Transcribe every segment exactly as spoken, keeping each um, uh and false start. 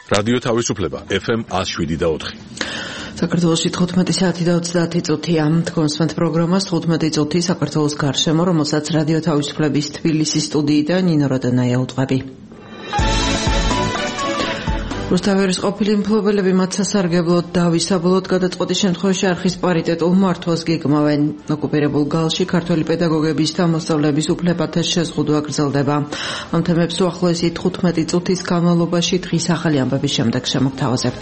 რადიო თავისუფლება ეფ ემ one oh seven და four. საქართველოში თხუთმეტი საათი და ოცდაათი წუთია. თქვენსმენთ პროგრამას თხუთმეტი წუთი საქართველოს გარშემო, რომელსაც რადიო თავისუფლების თბილისის სტუდიიდან ნინო როდანაია უტყვები. რუსთავის ყოფილი მფლობელები მათ სასარგებლოდ დავისაბოლოდ გადაწყვეტის შემთხვევაში არხის პარიტეტულ მართვას გეგმავენ. ოკუპირებულ გალში ქართველი პედაგოგების და მოსწავლეების უფლებათა შეზღუდვა გრძელდება. ამ თემებს უახლოესი თხუთმეტი წუთის განმავლობაში დღის ახალი ამბების შემდეგ შემოგთავაზებთ.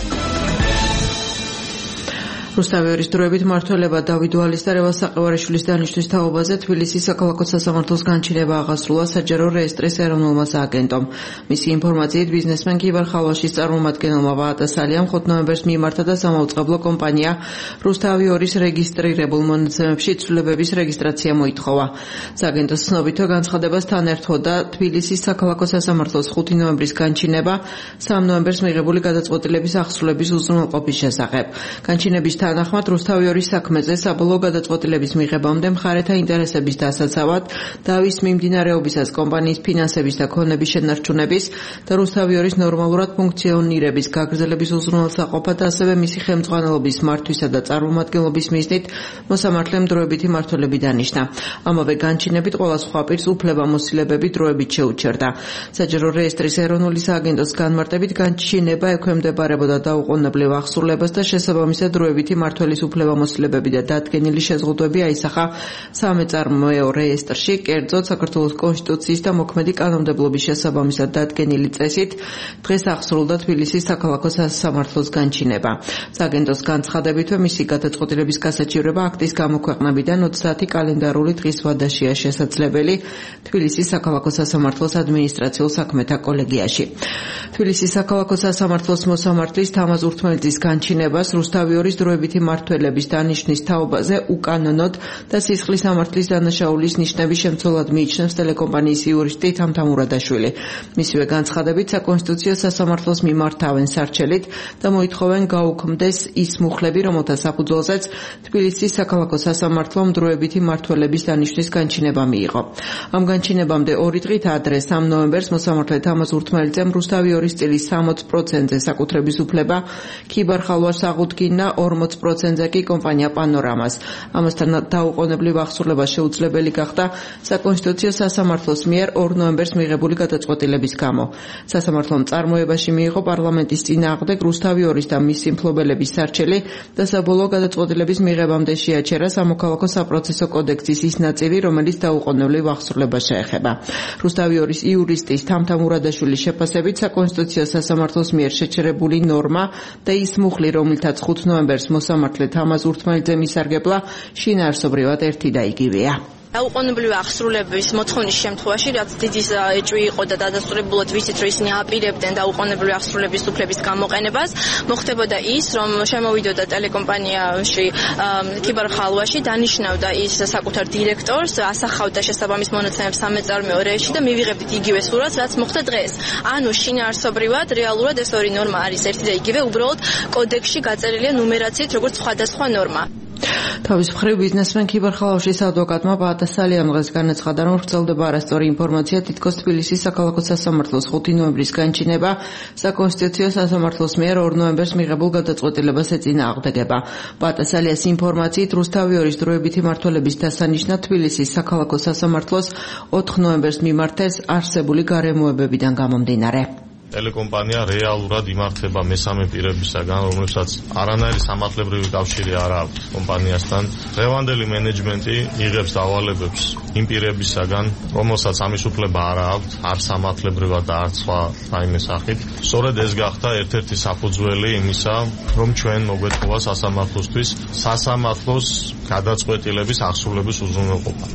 რუსთავის დროებით მმართველობა დავით ვალის და რევაზ საყევარიშვილის დანიშვნის თაობაზე თბილისის საქალაქო სასამართლოს განჩინება აღასრულა საჯარო რეესტრის ეროვნულმა სააგენტომ. მისი ინფორმაციით ბიზნესმენ გივარ ხალვაშის წარმომადგენელმა ვაატასალიამ ხუთ ნოემბერს მიმართა და სამაუწყებლო კომპანია რუსთავი ორის რეგისტრირებულ მონაცემებში ცვლილებების რეგისტრაცია მოითხოვა. სააგენტოს ცნობით განცხადებას თან ერთვოდა თბილისის საქალაქო სასამართლოს ხუთი ნოემბრის განჩინება სამ ნოემბერს მიღებული გადაწყვეტილების აღსრულების უზრუნველყოფის შესახებ. განჩინების თანახმად რუსთავი ორის საქმეზე საბოლოო გადაწყვეტილების მიღებამდე მხარეთა ინტერესების დასაცავად დავის მიმდინარეობისას კომპანიის ფინანსების და ქონების შენარჩუნების და რუსთავი ორის ნორმალურად ფუნქციონირების გაგრძელების უზრუნველსაყოფად ასევე მისი ხელმძღვანელობის მართვისა და წარმომადგენლობის მიზნით მოსამართლემ დროებითი მმართველები დანიშნა. ამავე განჩინებით ყველა სხვა პირს უფლებამოსილებები დროებით შეუჩერდა. საჯარო რეესტრის ეროვნული სააგენტოს განმარტებით განჩინება ექვემდებარებოდა დაუყოვნებლივ აღსრულებას და შესაბამისად დროებითი მმართველის უფლებამოსილებები და დადგენილი შეზღუდვები აისახა სამეწარმოო რეესტრში, კერძოდ საქართველოს კონსტიტუციის და მოქმედი კანონმდებლობის შესაბამისად დადგენილი წესით დღეს აღსრულდა თბილისის საქალაქო სასამართლოს განჩინება. სააგენტოს განცხადებით, მისი გადაწყვეტილების გასაჩივრება აქტის გამოქვეყნებიდან ოცდაათი კალენდარული დღის ვადაშია შესაძლებელი თბილისის საქალაქო სასამართლოს ადმინისტრაციულ საქმეთა კოლეგიაში. თბილისის საქალაქო სასამართლოს მოსამართლის თამაზ ურთმელძის განჩინებას რუსთავი ორის დროებითი მმართველების დანიშვნის თაობაზე უკანონოდ და სისხლის სამართლის დანაშაულის ნიშნების შემცველად მიიჩნევს ტელეკომპანიის იურისტი თამთამ ურადაშვილი. მისივე განცხადებით საკონსტიტუციო სასამართლოს მიმართავენ სარჩელით და მოითხოვენ გაუქმდეს ის მუხლები, რომელთა საფუძველზეც თბილისის საქალაქო სასამართლომ დროებითი მმართველების დანიშვნის განჩინება მიიღო. ამ განჩინებამდე ორი დღით ადრე სამ ნოემბერს მოსამართლე თამაზ ურთმელძემ რუსთავი ორის წილის სამოცდ პროცენტზე საკუთრების უფლება ქიბარ ხალვაშს აღუდგინა, ორმოც პროცენტზე კი კომპანია პანორამას. ამასთან დაუყოვნებლივ აღსრულება შეუძლებელი გახდა საკონსტიტუციო სასამართლოს მიერ ორ ნოემბერს მიღებული გადაწყვეტილების გამო. სასამართლომ წარმოებაში მიიღო პარლამენტის წინააღმდეგ რუსთავი ორის და მისი მფლობელების სარჩელი და საბოლოო გადაწყვეტილების მიღებამდე შეაჩერა სამოქალაქო საპროცესო კოდექსის ის ნაწილი, რომელიც დაუყოვნებლივ აღსრულებას შეეხება. რუსთავი ორის იურისტის თამთამ ურადაშვილის შეფასებით საკონსტიტუციო სასამართლოს მიერ შეჩერებული ნორმა და ის მუხლი, რომლითაც ხუთ ნოემბერს მოსამართლე თამაზ ურთმელძემ ისარგებლა, შინაარსობრივად ერთი და იგივეა. დაუყოვნებლივ აღსრულების მოთხოვნის შემთხვევაში, რაც დიდი ეჭვი იყო და დადასტურებულად ვიცით, რომ ისინი აპირებდნენ დაუყოვნებლივ აღსრულების უფლების გამოყენებას, მოხდებოდა ის, რომ შემოვიდოდა ტელეკომპანიაში ქიბარ ხალვაში, დანიშნავდა ის საკუთარ დირექტორს, ასახავდა შესაბამის მონაცემებს სამეწარმეო რეესტრში და მივიღებდით იგივე სურათს, რაც მოხდა დღეს. ანუ შინაარსობრივად რეალურად ეს ორი ნორმა არის ერთი და იგივე, უბრალოდ კოდექსში გაწერილია ნუმერაციით, როგორც სხვადასხვა ნორმა. თავის მხრივ ბიზნესმენ ქიბარ ხალვაშის ადვოკატმა ვაატასალიამ დღეს განაცხადა, რომ ვრცელდება არასწორი ინფორმაცია, თითქოს თბილისის საქალაქო სასამართლოს ხუთი ნოემბრის განჩინება საკონსტიტუციო სასამართლოს მიერ ორ ნოემბერს მიღებულ გადაწყვეტილებას ეწინააღმდეგება. ვაატასალიას ინფორმაციით რუსთავი ორის დროებითი მმართველების დასანიშნად თბილისის საქალაქო სასამართლოს ოთხ ნოემბერს მიმართეს არსებული გარემოებებიდან გამომდინარე. ტელეკომპანია რეალურად იმართება მესამე პირებისაგან, რომლებსაც არანაირი სამართლებრივი კავშირი არ აქვს კომპანიასთან. დღევანდელი მენეჯმენტი იღებს დავალებებს იმ პირებისაგან, რომელსაც ამის უფლება არ აქვს, არ სამართლებრივად და არ სხვა რაიმე სახით. სწორედ ეს გახდა ერთ-ერთი საფუძველი იმისა, რომ ჩვენ მოგვეთხოვა სასამართლოსთვის სასამართლოს გადაწყვეტილების აღსრულების უზრუნველყოფა.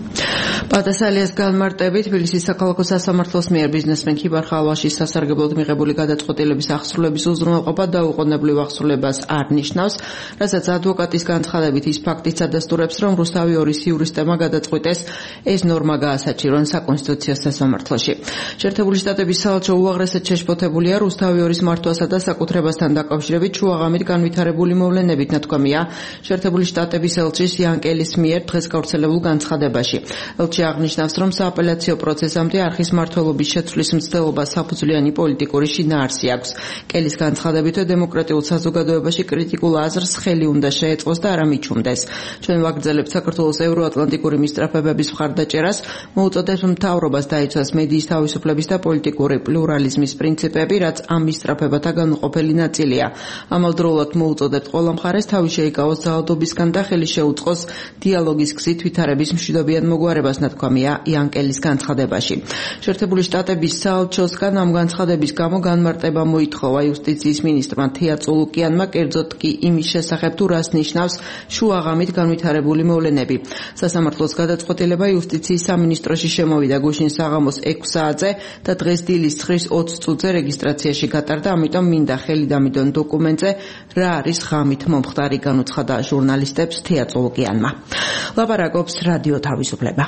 პატასალიას განმარტებით თბილისის საქალაქო სასამართლოს მიერ ბიზნესმენ ქიბარ ხალვაშის სასარგებლოდ მიღებული გადაწყვეტილების აღსრულების უზრუნველყოფა დაუყოვნებლივ აღსრულებას არ ნიშნავს, რასაც ადვოკატის განცხადებით ის ფაქტიც ადასტურებს, რომ რუსთავი ორის იურისტებმა გადაწყვიტეს ეს ნორმა გაასაჩივრონ საკონსტიტუციო სასამართლოში. შეერთებული შტატების საელჩო უაღრესად შეშფოთებულია რუსთავი ორის მართვასა და საკუთრებასთან დაკავშირებით შუაღამით განვითარებული მოვლენებით, ნათქვამია შეერთებული შტატების ელჩის იან კელის მიერ დღეს გავრცელებულ განცხადებაში. ელჩი აღნიშნავს, რომ სააპელაციო პროცესამდე არხის მმართველობის შეცვლის მცდელობა საფუძვლიანი პოლიტიკური შინაარსი აქვს. კელის განცხადებით, დემოკრატიულ საზოგადოებაში კრიტიკულ აზრს ხელი უნდა შეეწყოს და არა მიჩუმდეს. ჩვენ ვაგრძელებთ საქართველოს ევროატლანტიკური მისწრაფებების მხარდაჭერას, მოუწოდებს მთავრობას დაიცვას მედიის თავისუფლების და პოლიტიკური პლურალიზმის პრინციპები, რაც ამ მისწრაფებათა განუყოფელი ნაწილია. ამავდროულად მოუწოდებთ ყველა მხარეს თავი შეიკავოს ძალადობისგან და ხელი შეუწყოს დიალოგის გზით ვითარების მშვიდობიან მოგვარებას, ნათქვამია იანკელის განცხადებაში. შეერთებული შტატების საელჩოსგან ამ განცხადების გამო განმარტება მოითხოვა იუსტიციის მინისტრმა თია წულუკიანმა, კერძოდ კი იმის შესახებ თუ რას ნიშნავს შუაღამით განვითარებული მოვლენები. სასამართლოს გადაწყვეტილება იუსტიციის სამინისტროში შემოვიდა გუშინ საღამოს ექვს საათზე და დღეს დილის ცხრის ოცი წუთზე რეგისტრაციაში გატარდა, ამიტომ მინდა ხელი დამიდონ დოკუმენტზე რა არის ღამით მომხდარი, განუცხადა ჟურნალისტებს თია წულუკიანმა. ლაპარაკობს რადიო თავისუფლება.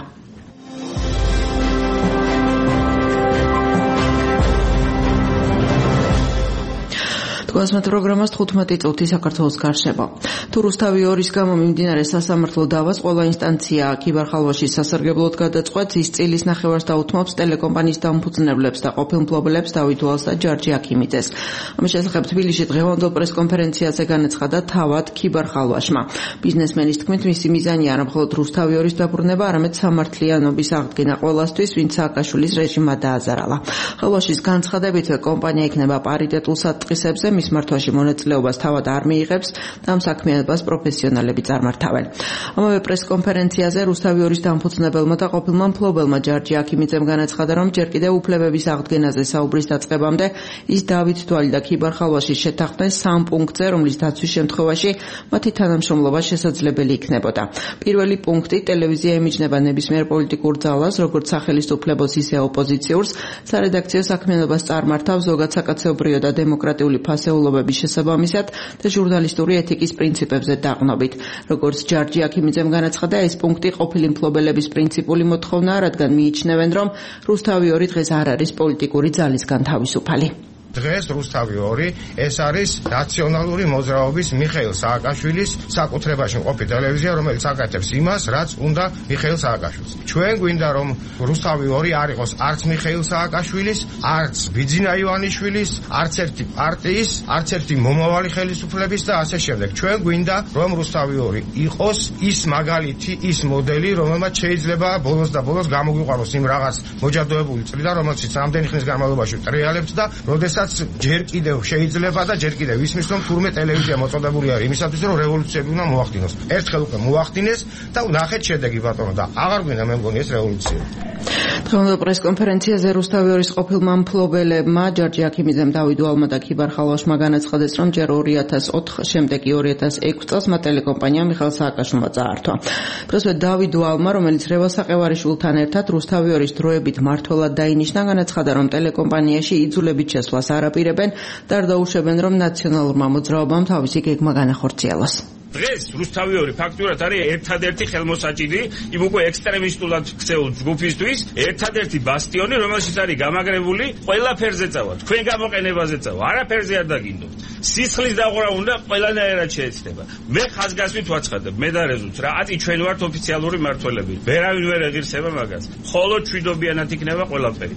გასმათ პროგრამას თხუთმეტი წუთი საქართველოს გარშემო. თუ რუსთავი ორის გამო მიმდინარე სასამართლო დავას ყველა ინსტანცია ქიბარ-ხალვაშის სასარგებლოდ გადაწყვეტს, ის წილის ნახევარს დაუთმობს ტელეკომპანიის დამფუძნებლებს და ყოფილ მფლობელებს დავით ვალს და ჯარჯი აქიმიძეს. ამის შესახებ თბილისში დღევანდელ პრესკონფერენციაზე განაცხადა თავად ქიბარ-ხალვაშმა. ბიზნესმენის თქმით, მისი მიზანია არა მხოლოდ რუსთავი ორის დაბრუნება, არამედ სამართლიანობის აღდგენა ყველასთვის, ვინც სააკაშვილის რეჟიმმა დააზარალა. ხალვაშის განცხადებით, კომპანია იქნება პარიტეტულ სატყისებზე, მის მართვაში მონაწილეობას თავად არ მიიღებს და ამ საქმიანობას პროფესიონალები წარმართავენ. ამავე პრესკონფერენციაზე რუსთავი ორის დამფუძნებელმა და ყოფილმა მფლობელმა ჯარჯი აქიმიძემ განაცხადა, რომ ჯერ კიდევ უფლებების აღდგენაზე საუბრის დაწყებამდე ის დავით თვალი და ქიბარ-ხალვაშის შეთანხმდნენ სამ პუნქტზე, რომლის დაცვის შემთხვევაში მათი თანამშრომლობა შესაძლებელი იქნებოდა. პირველი პუნქტი, ტელევიზია ემიჯნება ნებისმიერ პოლიტიკურ ძალას, როგორც სახელისუფლებას, ისე ოპოზიციურს, სარედაქციო საქმიანობას წარმართავს ზოგად საკაცობრიო და დემოკრატიული ფასეულობების შესაბამისად და ჟურნალისტური ეთიკის პრინციპებზე დაყნობით. როგორც ჯარჯი აქიმიძემ განაცხადა, ეს პუნქტი ყოფილი მფლობელების პრინციპული მოთხოვნაა, რადგან მიიჩნევენ, რომ რუსთავი ორი დღეს არ არის პოლიტიკური ძალისგან თავისუფალი. დღეს რუსთავი ორი ეს არის ნაციონალური მოძრაობის მიხეილ სააკაშვილის საკუთრებაში მყოფი ტელევიზია, რომელიც აკეთებს იმას, რაც უნდა მიხეილ სააკაშვილს. ჩვენ გვინდა, რომ რუსთავი ორი არ იყოს არც მიხეილ სააკაშვილის, არც ბიძინა ივანიშვილის, არც ერთი პარტიის, არც ერთი მომავალი ხელისუფლების და ასე შემდეგ. ჩვენ გვინდა, რომ რუსთავი ორი იყოს ის მაგალითი, ის მოდელი, რომელმაც შეიძლება ბოლოს და ბოლოს გამოგვიყვანოს იმ რაღაც მოჯადოებული წრიდან, რომელშიც ამდენი ხნის განმავლობაში ტრიალებთ და როდესაც ჯერ კიდევ შეიძლება და ჯერ კიდევ ისმის, რომ თურმე ტელევიზია მოწოდებული არის იმისათვის, რომ რევოლუციები უნდა მოახდინოს. ერთხელ უკვე მოახდინეს და ნახეთ შედეგი ბატონო და აღარ გვინდა მე მგონი ეს რევოლუცია. დღევანდელ პრესკონფერენციაზე რუსთავი ორის ყოფილმა მფლობელებმა ჯარჯი აქიმიძემ, დავით ვალმა და ქიბარ-ხალვაშმა განაცხადეს, რომ ჯერ ორი ათას ოთხ, შემდეგ კი ორი ათას ექვს წელს მათ ტელეკომპანია მიხეილ სააკაშვილმა წაართვა. დღესვე დავით ვალმა, რომელიც რევაზ საყევარიშვილთან ერთად რუსთავი ორის დროებით მმართველად დაინიშნა, განაცხადა, რომ ტელეკომპანიაში იძულებით შესვლას არ აპირებენ და არ დაუშვებენ, რომ ნაციონალურმა მოძრაობამ თავისი გეგმა განახორციელოს. დღეს რუსთავი ორი ფაქტურად არის ერთადერთი ხელმოსაჭიდი იმ უკვე ექსტრემისტულად ქცეულ ჯგუფისთვის, ერთადერთი ბასტიონი, რომელშიც არის გამაგრებული ყველა ფერზე წავა, თქვენ გამოყენებაზე წავა, არაფერზე არ დაგინდობთ. სისხლის დაღვრა უნდა ყველანაირად შეეცდება. მე ხაზგასმით ვაცხადებ, მე და რეზულტს რა, აწი ჩვენ ვართ ოფიციალური მმართველები. ვერავინ ვერ ეღირსება მაგას. მხოლოდ მშვიდობიანად იქნება ყველაფერი.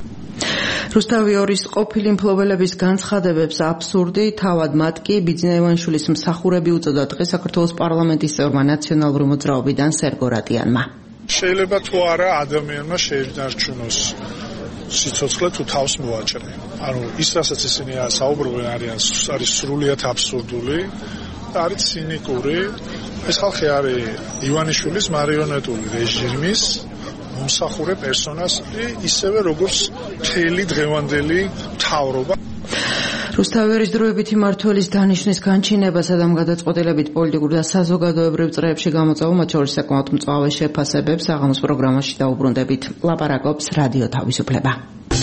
რუსთავი ორის ყოფილი მფლობელების განცხადებებს აბსურდი, თავად მათ კი ბიძინა ივანიშვილის მსახურები უწოდა დღეს საქართველოს პარლამენტის წევრმა ნაციონალური მოძრაობიდან სერგო რატიანმა. შეიძლება თუ არა ადამიანმა შეინარჩუნოს სიცოცხლე თუ თავს მოაჭრე. ანუ ის რასაც ისინი საუბრობენ არის არის სრულიად აბსურდული და არის ცინიკური. ეს ხალხი არის ივანიშვილის მარიონეტული რეჟიმის მომსახურე პერსონაჟი, ისევე როგორც მთელი დღევანდელი მთავრობა. რუსთავი ორის დროებითი მმართველის დანიშვნის განჩინებასა და გადაწყვეტილებით პოლიტიკურ და საზოგადოებრივ წრეებში გამოწვევა, მათ შორის საკმაოდ მწვავე შეფასებებს საღამოს პროგრამაში დაუბრუნდებით. ლაპარაკობს რადიო თავისუფლება.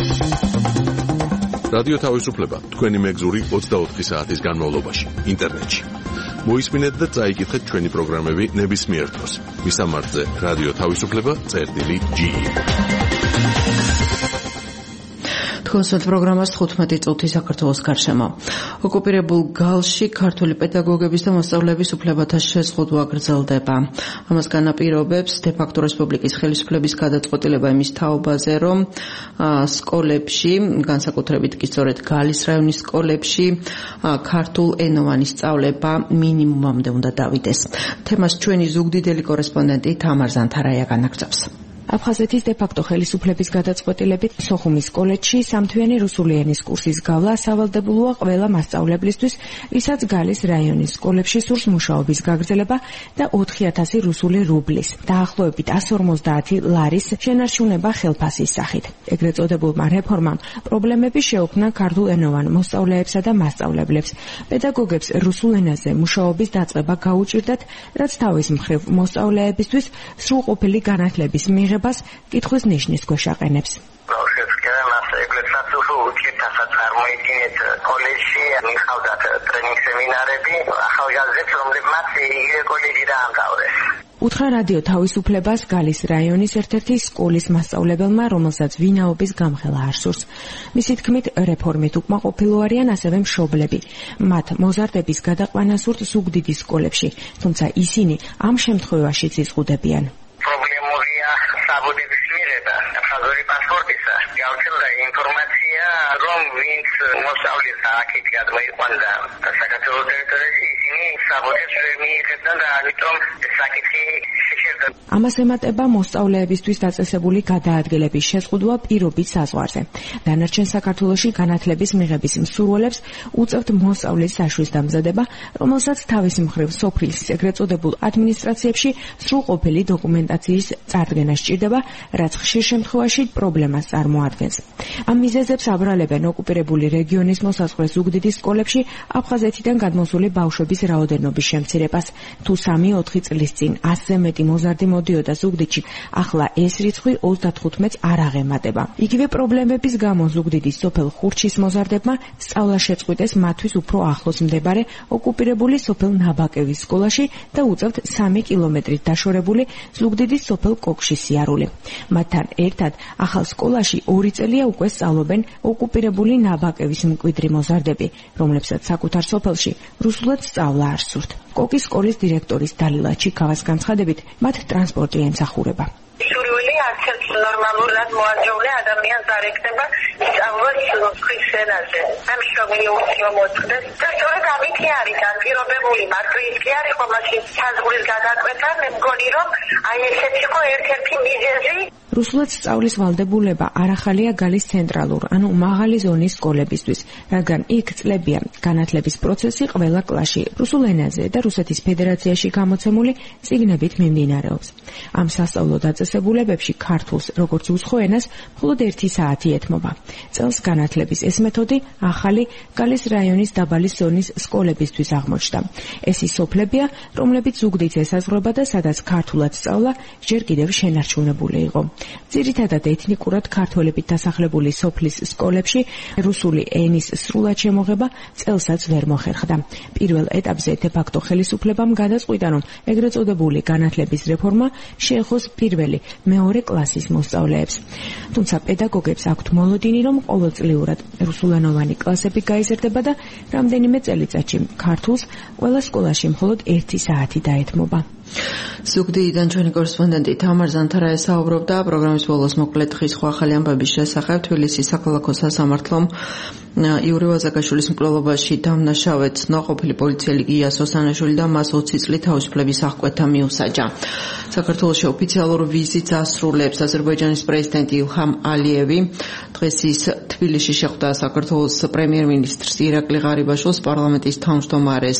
რადიო თავისუფლება თქვენი მეგზური ოცდაოთხი საათის განმავლობაში ინტერნეტში. მოისმინეთ და წაიკითხეთ ჩვენი პროგრამები ნებისმიერ დროს. მისამართზე რადიო თავისუფლება წერტილი ჯი. თქვენს პროგრამას თხუთმეტი წუთი საქართველოს გარშემო. ოკუპირებულ გალში ქართული პედაგოგების და მოსწავლეების უფლებათა შეზღუდვა გრძელდება. ამას განაპირობებს დე-ფაქტო რესპუბლიკის ხელისუფლების გადაწყვეტილება იმის თაობაზე, რომ სკოლებში, განსაკუთრებით კი სწორედ გალის რაიონის სკოლებში ქართულ ენოვანი სწავლება მინიმუმამდე უნდა დავიდეს. თემას ჩვენი ზუგდიდელი კორესპონდენტი თამარ ზანთარაია განაგრძობს. აფხაზეთის დე-ფაქტო ხელისუფლების გადაწყვეტილებით სოხუმის კოლეჯში სამთვიანი რუსული ენის კურსის გავლა სავალდებულოა ყველა მასწავლებლისთვის, ვისაც გალის რაიონის სკოლებში სურს მუშაობის გაგრძელება და ოთხი ათასი რუსული რუბლის, დაახლოებით ას ორმოცდაათი ლარის შენარჩუნება ხელფასის სახით. ეგრეთ წოდებულმა რეფორმამ პრობლემები შეუქმნა ქართულენოვან მოსწავლეებსა და მასწავლებლებს. პედაგოგებს რუსულ ენაზე მუშაობის დაწყება გაუჭირდათ, რაც თავის მხრივ მოსწავლეებისთვის სრულყოფილი განათლების მიღება ბას კითხვის ნიშნის ქვეშ აყენებს. ბავშვებსკენ მასწავლებლებს უჩიტასაც წარმოიდგინეთ კოლეჯში მიხავდათ ტრენინგ სემინარები ახალგაზრდებს რომლებმაც იგივე კოლეჯი დაამთავრეს. უთხრა რადიო თავისუფლებას გალის რაიონის ერთ-ერთი სკოლის მასწავლებელმა, რომელსაც ვინაობის გამხელა არ სურს. მისი თქმით, რეფორმით უკმაყოფილო არიან ასევე მშობლები. მათ მოზარდების გადაყვანა სურთ ზუგდიდის სკოლებში, თუმცა ისინი ამ შემთხვევაშიც იზღუდებიან. საბუთების მიღება აფხაზური პასპორტისა გავრცელდა ინფორმაცია, რომ ვინც მოსწავლეს აქეთ გადმოიყვანდა საქართველოს ტერიტორიაზე, ისინი საბუთებს ვერ მიიღებდნენ და ამიტომ საკითხი შეშერდა. ამას ემატება მოსწავლეებისთვის დაწესებული გადაადგილების შეზღუდვა პირობით საზღვარზე. დანარჩენ საქართველოში განათლების მიღების მსურველებს უწევთ მოსწავლის საშუის დამზადება, რომელსაც თავის მხრივ სოფლის ეგრეთ წოდებულ ადმინისტრაციებში სრულყოფილი დოკუმენტაციის წარდგენა სჭირდება, რაც ხშირ შემთხვევაში პრობლემას წარმოადგენს. ამ მიზეზებს აბრალებენ ოკუპირებული რეგიონის მოსაზღვრე ზუგდიდის სკოლებში აფხაზეთიდან გადმოსული ბავშვების რაოდენობის შემცირებას. თუ სამი ოთხი წლის წინ ასზე მეტი მოზარდი მოდიოდა ზუგდიდში, ახლა ეს რიცხვი ოცდათხუთმეტს არ აღემატება. იგივე პრობლემების გამო ზუგდიდის სოფელ ხურჩის მოზარდებმა სწავლა შეწყვიტეს მათთვის უფრო ახლოს მდებარე ოკუპირებული სოფელ ნაბაკევის სკოლაში და უწევთ სამი კილომეტრით დაშორებული ზუგდიდის სოფელ კოქში სიარული. მათთან ერთად ახალ სკოლაში ორი წელია უკვე სწავლობენ ოკუპირებული ნაბაკევის მკვიდრი მოზარდები, რომლებსაც საკუთარ სოფელში რუსულად სწავლა არ სურთ. კოკის სკოლის დირექტორის დალილა ჩიქავას განცხადებით, მათ ტრანსპორტი ემსახურება. სურვილი არცერთ ნორმალურად მოაჯობლე ადამიანს არ ეკნება სწავლას სხვის ენაზე. ამ შრომილი უსიო მოწყდეს და სწორედ ამითი არის განპირობებული, მარტო ის კი არის ხოლმე საზღვრის გადაკვეთა, მე მგონი რომ აი ესეც იყო ერთ-ერთი მიზეზი. რუსულად სწავლის ვალდებულება არ ახალია გალის ცენტრალურ, ანუ მაღალი ზონის სკოლებისთვის, რადგან იქ წლებია განათლების პროცესი ყველა კლასში რუსულ ენაზე და რუსეთის ფედერაციაში გამოცემული წიგნებით მიმდინარეობს. ამ სასწავლო დაწესებულებებში ქართულს, როგორც უცხო ენას, მხოლოდ ერთი საათი ეთმობა. წელს განათლების ეს მეთოდი ახალი გალის რაიონის დაბალი ზონის სკოლებისთვის აღმოჩნდა. ეს ის სოფლებია, რომლებიც ზუგდიდს ესაზღვრება და სადაც ქართულად სწავლა ჯერ კიდევ შენარჩუნებული იყო. ძირითადად ეთნიკურად ქართველებით დასახლებული სოფლის სკოლებში რუსული ენის სრულად შემოღება წელსაც ვერ მოხერხდა. პირველ ეტაპზე დე-ფაქტო ხელისუფლებამ გადაწყვიტა, რომ ეგრეთ წოდებული განათლების რეფორმა შეეხოს პირველი, მეორე კლასის მოსწავლეებს. თუმცა პედაგოგებს აქვთ მოლოდინი, რომ ყოველწლიურად რუსულენოვანი კლასები გაიზრდება და რამდენიმე წელიწადში ქართულს ყველა სკოლაში მხოლოდ ერთი საათი დაეთმობა. ზუგდიდიდან ჩვენი კორესპონდენტი თამარ ზანთარაია საუბრობდა პროგრამის ბოლოს მოკლედ ხის ახალი ამბების შესახებ. თბილისის საქალაქო სასამართლომ იური ვაზაკაშვილის მკვლელობაში დამნაშავედ ცნო ყოფილი პოლიციელი გია სოსანაშვილი და მას ოცი წლით თავისუფლების აღკვეთა მიუსაჯა. საქართველოში ოფიციალურ ვიზიტს ასრულებს აზერბაიჯანის პრეზიდენტი ილჰამ ალიევი. დღეს ის თბილისში შეხვდა საქართველოს პრემიერ-მინისტრს ირაკლი ღარიბაშვილს, პარლამენტის თავმჯდომარეს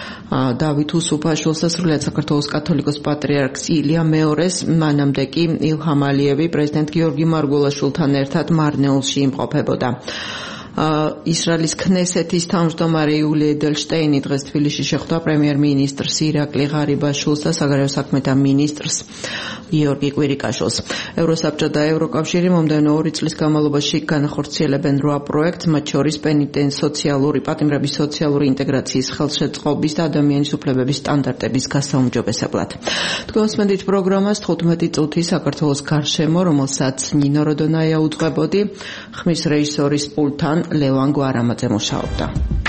დავით უსუფაშვილს და სრულიად საქართველოს კათოლიკოს პატრიარქს ილია მეორეს. მანამდე კი ილჰამ ალიევი პრეზიდენტ გიორგი მარგველაშვილთან ერთად მარნეულში იმყოფებოდა. ისრაელის ქნესეთის თავმჯდომარე იული ედელშტეინი დღეს თბილისში შეხვდა პრემიერ-მინისტრს ირაკლი ღარიბაშვილს და საგარეო საქმეთა მინისტრს გიორგი კვირიკაშვილს. ევროსაბჭო და ევროკავშირი მომდევნო ორი წლის განმავლობაში განახორციელებენ რვა პროექტს, მათ შორის პენიტენციური პატიმრების სოციალური ინტეგრაციის ხელშეწყობის და ადამიანის უფლებების სტანდარტების გასაუმჯობესებლად. თქვენ უსმენთ პროგრამას თხუთმეტი წუთი საქართველოს გარშემო, რომელსაც ნინო როდონაია უძღვებოდი, ხმის რეჟისორის პულტთან ლევან გვარამაძე მუშაობდა.